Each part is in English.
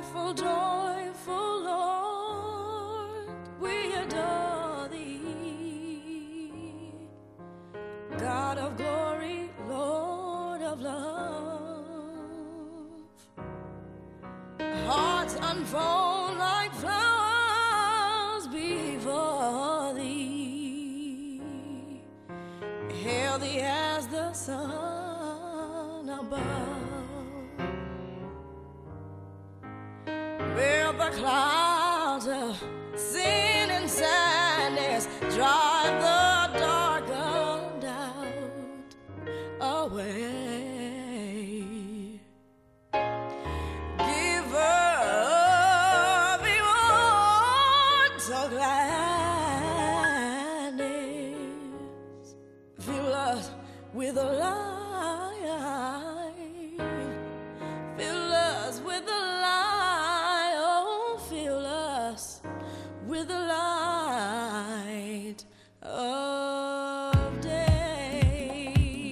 joyful, joyful Lord, we adore thee. God of glory, Lord of love. Hearts unfold like flowers before thee. Hail thee as the sun above. Where the clouds of sin and sadness drive the dark doubt away. Give up reward so gladness. Fill us with a light. Fill us with a light. Oh, fill us with the light of day.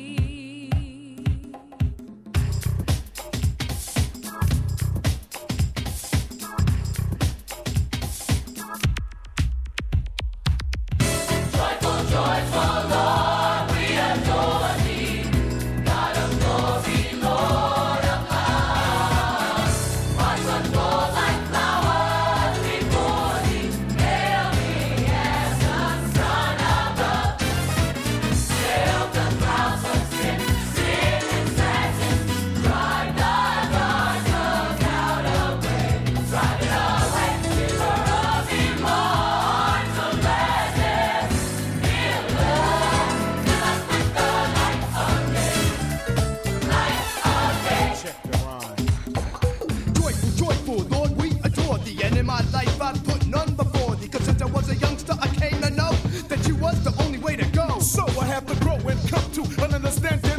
Joyful, joyful Lord, we adore thee. God of glory, Lord of love. Hearts unfold like flowers before thee. Hail thee as the sun above. Hail the clouds of sin, sin and sadness. Drive the dark cloud away. Drive it away. River of immortal gladness. Fill us with the light of day. Light of day. Check the rhyme. Joyful, joyful, Lord, we adore thee. And in my life I've put none before thee. Cause since I was a youngster I came to know that you was the only way to go. So I have to grow and come to an understanding